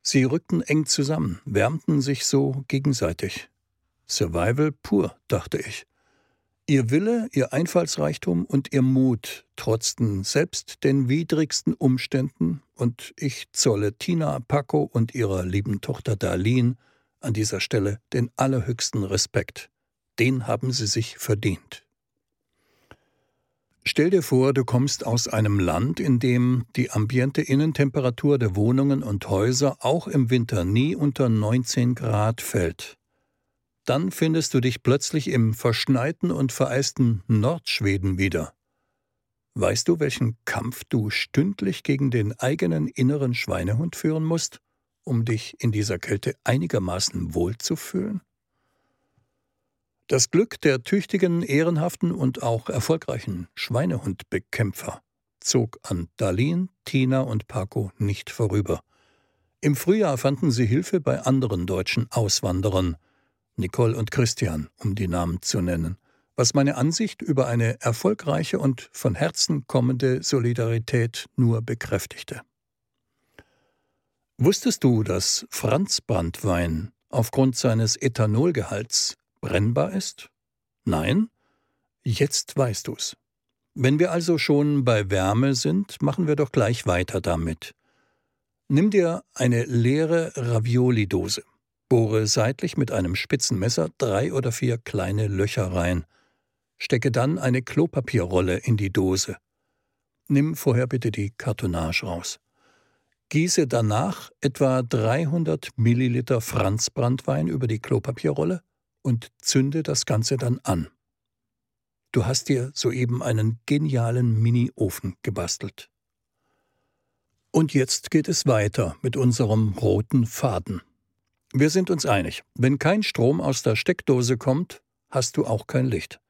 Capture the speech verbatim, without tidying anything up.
Sie rückten eng zusammen, wärmten sich so gegenseitig. Survival pur, dachte ich. Ihr Wille, ihr Einfallsreichtum und ihr Mut trotzten selbst den widrigsten Umständen, und ich zolle Tina, Paco und ihrer lieben Tochter Darlene an dieser Stelle den allerhöchsten Respekt. Den haben sie sich verdient. Stell dir vor, du kommst aus einem Land, in dem die ambiente Innentemperatur der Wohnungen und Häuser auch im Winter nie unter neunzehn Grad fällt. Dann findest du dich plötzlich im verschneiten und vereisten Nordschweden wieder. Weißt du, welchen Kampf du stündlich gegen den eigenen inneren Schweinehund führen musst, um dich in dieser Kälte einigermaßen wohlzufühlen? Das Glück der tüchtigen, ehrenhaften und auch erfolgreichen Schweinehundbekämpfer zog an Darlene, Tina und Paco nicht vorüber. Im Frühjahr fanden sie Hilfe bei anderen deutschen Auswanderern, Nicole und Christian, um die Namen zu nennen, was meine Ansicht über eine erfolgreiche und von Herzen kommende Solidarität nur bekräftigte. Wusstest du, dass Franzbranntwein aufgrund seines Ethanolgehalts brennbar ist? Nein? Jetzt weißt du's. Wenn wir also schon bei Wärme sind, machen wir doch gleich weiter damit. Nimm dir eine leere Ravioli-Dose. Bohre seitlich mit einem spitzen Messer drei oder vier kleine Löcher rein. Stecke dann eine Klopapierrolle in die Dose. Nimm vorher bitte die Kartonage raus. Gieße danach etwa dreihundert Milliliter Franzbranntwein über die Klopapierrolle und zünde das Ganze dann an. Du hast dir soeben einen genialen Mini-Ofen gebastelt. Und jetzt geht es weiter mit unserem roten Faden. Wir sind uns einig, wenn kein Strom aus der Steckdose kommt, hast du auch kein Licht.